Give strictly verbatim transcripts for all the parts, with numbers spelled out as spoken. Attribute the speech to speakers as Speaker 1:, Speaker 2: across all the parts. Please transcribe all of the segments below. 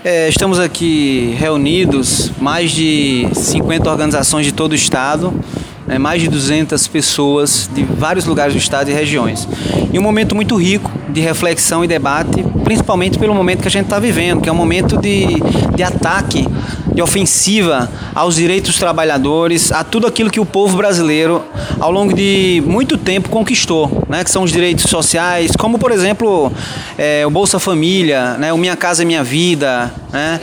Speaker 1: É, estamos aqui reunidos, mais de cinquenta organizações de todo o estado, né, mais de duzentas pessoas de vários lugares do estado e regiões. E um momento muito rico de reflexão e debate, principalmente pelo momento que a gente está vivendo, que é um momento de, de ataque, de ofensiva aos direitos dos trabalhadores, a tudo aquilo que o povo brasileiro, ao longo de muito tempo, conquistou, né, que são os direitos sociais, como, por exemplo, é, o Bolsa Família, né, o Minha Casa Minha Vida, né,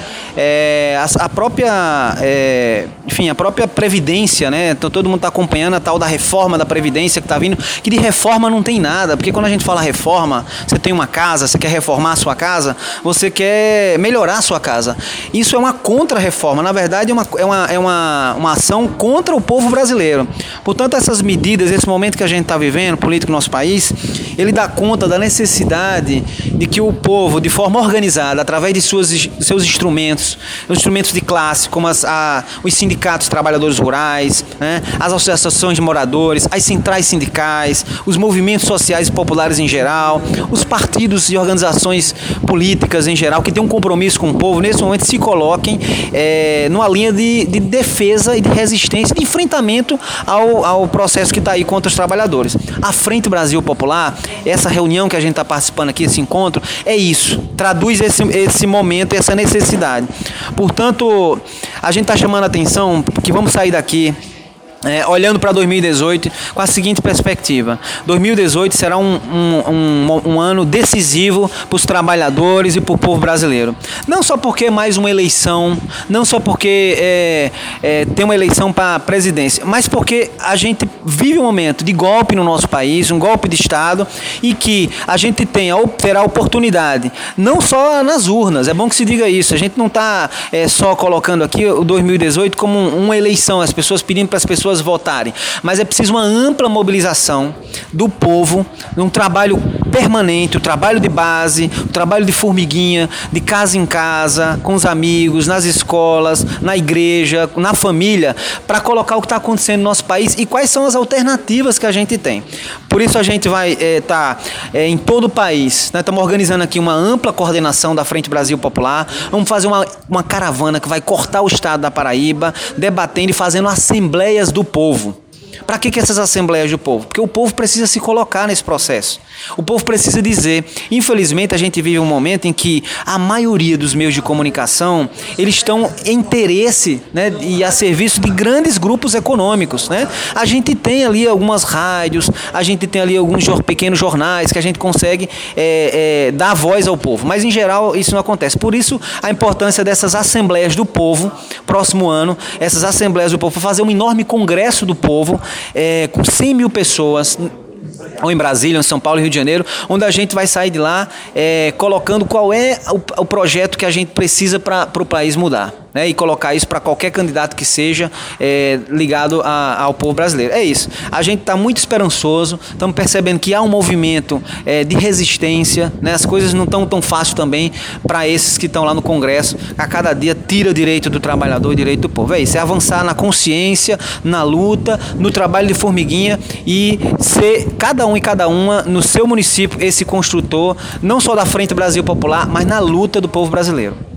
Speaker 1: é, a, a própria, é, enfim, a própria Previdência, né, então todo mundo está acompanhando a tal da reforma da Previdência que está vindo, que de reforma não tem nada, porque quando a gente fala reforma, você tem uma casa, você quer reformar a sua casa, você quer melhorar a sua casa. Isso é uma contra-reforma, na verdade é uma, é uma, é uma, uma ação contra o povo brasileiro. Portanto, essas medidas, esse momento que a gente está vivendo, político no nosso país, ele dá conta da necessidade de que o povo, de forma organizada, através de suas, seus instrumentos, os instrumentos de classe, como as, a, os sindicatos de trabalhadores rurais, né, as associações de moradores, as centrais sindicais, os movimentos sociais e populares em geral, os partidos e organizações políticas em geral, que têm um compromisso com o povo, nesse momento se coloquem é, numa linha de, de defesa e de resistência, de enfrentamento ao, ao processo que está aí contra os trabalhadores. A Frente Brasil Popular, essa reunião que a gente está participando aqui, esse encontro, é isso, traduz esse, esse momento, essa necessidade. Portanto, a gente está chamando a atenção que vamos sair daqui É, olhando para dois mil e dezoito com a seguinte perspectiva: dois mil e dezoito será um, um, um, um ano decisivo para os trabalhadores e para o povo brasileiro. Não só porque é mais uma eleição, não só porque é, é, tem uma eleição para a presidência, mas porque a gente vive um momento de golpe no nosso país, um golpe de Estado, e que a gente tem, terá a oportunidade, não só nas urnas, é bom que se diga isso, a gente não está é, só colocando aqui o dois mil e dezoito como uma eleição, as pessoas pedindo para as pessoas votarem, mas é preciso uma ampla mobilização do povo, um trabalho permanente, o trabalho de base, o trabalho de formiguinha, de casa em casa, com os amigos, nas escolas, na igreja, na família, para colocar o que está acontecendo no nosso país e quais são as alternativas que a gente tem. Por isso a gente vai estar é, tá, é, em todo o país, né? Estamos organizando aqui uma ampla coordenação da Frente Brasil Popular, vamos fazer uma, uma caravana que vai cortar o estado da Paraíba, debatendo e fazendo assembleias do do povo. Para que, que essas assembleias do povo? Porque o povo precisa se colocar nesse processo. O povo precisa dizer. Infelizmente, a gente vive um momento em que a maioria dos meios de comunicação, eles estão em interesse, né, e a serviço de grandes grupos econômicos, né? A gente tem ali algumas rádios, a gente tem ali alguns pequenos jornais que a gente consegue é, é, dar voz ao povo. Mas, em geral, isso não acontece. Por isso, a importância dessas assembleias do povo, próximo ano, essas assembleias do povo, para fazer um enorme congresso do povo, É, com cem mil pessoas, ou em Brasília, ou em São Paulo e Rio de Janeiro, onde a gente vai sair de lá é, colocando qual é o, o projeto que a gente precisa para o país mudar, né, e colocar isso para qualquer candidato que seja é, ligado a, ao povo brasileiro. É isso. A gente está muito esperançoso, estamos percebendo que há um movimento é, de resistência, né, as coisas não estão tão fáceis também para esses que estão lá no Congresso, a cada dia tira o direito do trabalhador e o direito do povo. É isso, é avançar na consciência, na luta, no trabalho de formiguinha e ser cada um e cada uma no seu município esse construtor, não só da Frente Brasil Popular, mas na luta do povo brasileiro.